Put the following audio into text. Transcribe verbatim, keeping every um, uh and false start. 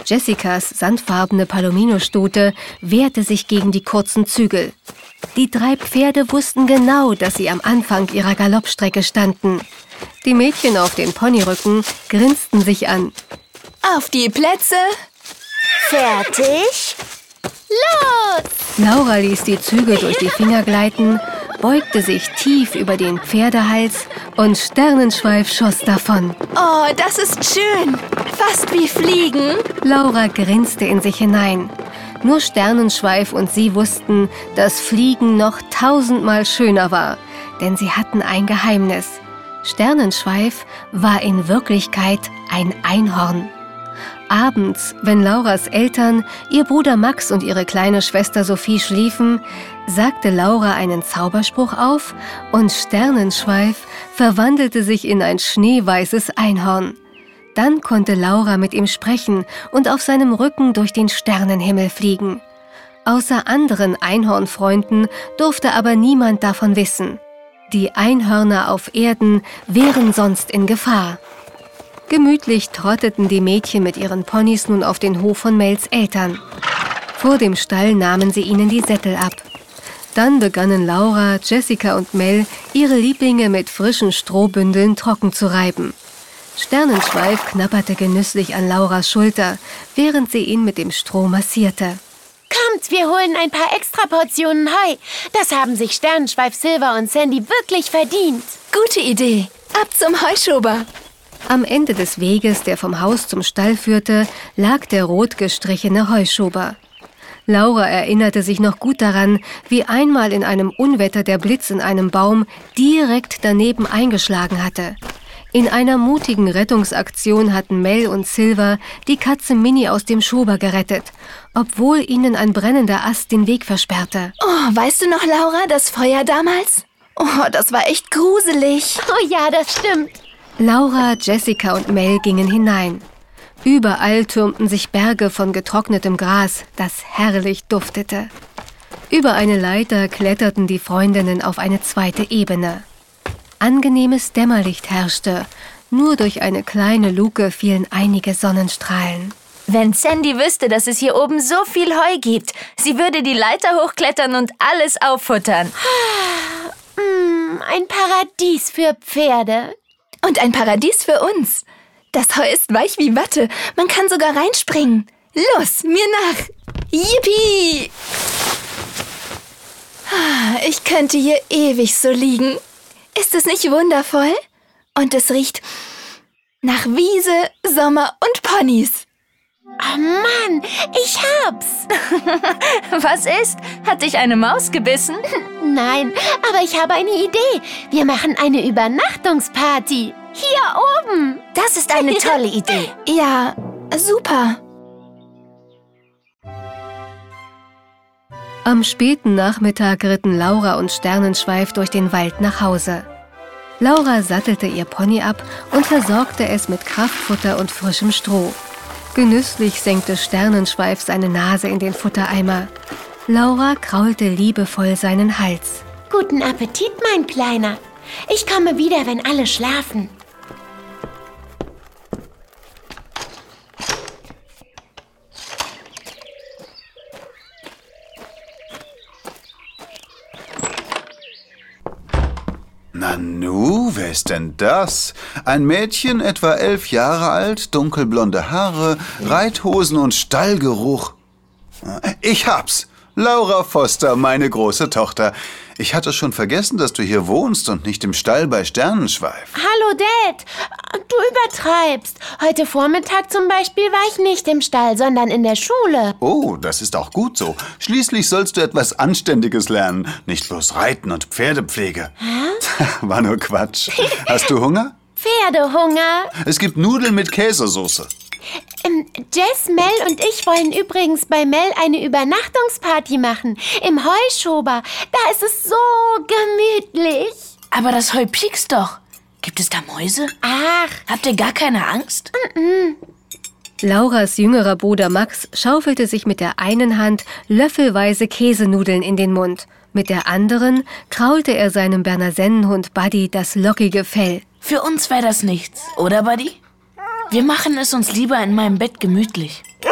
Jessicas sandfarbene Palomino-Stute wehrte sich gegen die kurzen Zügel. Die drei Pferde wussten genau, dass sie am Anfang ihrer Galoppstrecke standen. Die Mädchen auf den Ponyrücken grinsten sich an. Auf die Plätze! Fertig? Los! Laura ließ die Zügel durch die Finger gleiten, beugte sich tief über den Pferdehals und Sternenschweif schoss davon. Oh, das ist schön. Fast wie Fliegen. Laura grinste in sich hinein. Nur Sternenschweif und sie wussten, dass Fliegen noch tausendmal schöner war, denn sie hatten ein Geheimnis. Sternenschweif war in Wirklichkeit ein Einhorn. Abends, wenn Lauras Eltern, ihr Bruder Max und ihre kleine Schwester Sophie schliefen, sagte Laura einen Zauberspruch auf und Sternenschweif verwandelte sich in ein schneeweißes Einhorn. Dann konnte Laura mit ihm sprechen und auf seinem Rücken durch den Sternenhimmel fliegen. Außer anderen Einhornfreunden durfte aber niemand davon wissen. Die Einhörner auf Erden wären sonst in Gefahr. Gemütlich trotteten die Mädchen mit ihren Ponys nun auf den Hof von Mels Eltern. Vor dem Stall nahmen sie ihnen die Sättel ab. Dann begannen Laura, Jessica und Mel, ihre Lieblinge mit frischen Strohbündeln trocken zu reiben. Sternenschweif knabberte genüsslich an Lauras Schulter, während sie ihn mit dem Stroh massierte. Kommt, wir holen ein paar extra Portionen Heu. Das haben sich Sternenschweif, Silver und Sandy wirklich verdient. Gute Idee. Ab zum Heuschober. Am Ende des Weges, der vom Haus zum Stall führte, lag der rot gestrichene Heuschober. Laura erinnerte sich noch gut daran, wie einmal in einem Unwetter der Blitz in einem Baum direkt daneben eingeschlagen hatte. In einer mutigen Rettungsaktion hatten Mel und Silver die Katze Minnie aus dem Schober gerettet, obwohl ihnen ein brennender Ast den Weg versperrte. Oh, weißt du noch, Laura, das Feuer damals? Oh, das war echt gruselig. Oh ja, das stimmt. Laura, Jessica und Mel gingen hinein. Überall türmten sich Berge von getrocknetem Gras, das herrlich duftete. Über eine Leiter kletterten die Freundinnen auf eine zweite Ebene. Angenehmes Dämmerlicht herrschte. Nur durch eine kleine Luke fielen einige Sonnenstrahlen. Wenn Sandy wüsste, dass es hier oben so viel Heu gibt, sie würde die Leiter hochklettern und alles auffuttern. Mm, ein Paradies für Pferde. Und ein Paradies für uns. Das Heu ist weich wie Watte. Man kann sogar reinspringen. Los, mir nach. Yippie! Ich könnte hier ewig so liegen. Ist es nicht wundervoll? Und es riecht nach Wiese, Sommer und Ponys. Oh Mann, ich hab's. Was ist? Hat dich eine Maus gebissen? Nein, aber ich habe eine Idee. Wir machen eine Übernachtungsparty. Hier oben. Das ist eine tolle Idee. Ja, super. Am späten Nachmittag ritten Laura und Sternenschweif durch den Wald nach Hause. Laura sattelte ihr Pony ab und versorgte es mit Kraftfutter und frischem Stroh. Genüsslich senkte Sternenschweif seine Nase in den Futtereimer. Laura kraulte liebevoll seinen Hals. Guten Appetit, mein Kleiner. Ich komme wieder, wenn alle schlafen. Nanu, wer ist denn das? Ein Mädchen, etwa elf Jahre alt, dunkelblonde Haare, Reithosen und Stallgeruch. Ich hab's! Laura Foster, meine große Tochter. Ich hatte schon vergessen, dass du hier wohnst und nicht im Stall bei Sternenschweif. Hallo, Dad. Du übertreibst. Heute Vormittag zum Beispiel war ich nicht im Stall, sondern in der Schule. Oh, das ist auch gut so. Schließlich sollst du etwas Anständiges lernen. Nicht bloß Reiten und Pferdepflege. Hä? War nur Quatsch. Hast du Hunger? Pferdehunger. Es gibt Nudeln mit Käsesoße. Ähm, Jess, Mel und ich wollen übrigens bei Mel eine Übernachtungsparty machen. Im Heuschober. Da ist es so gemütlich. Aber das Heu piekst doch. Gibt es da Mäuse? Ach. Habt ihr gar keine Angst? Mm-mm. Lauras jüngerer Bruder Max schaufelte sich mit der einen Hand löffelweise Käsenudeln in den Mund. Mit der anderen kraulte er seinem Berner Sennenhund Buddy das lockige Fell. Für uns wäre das nichts, oder Buddy? Wir machen es uns lieber in meinem Bett gemütlich.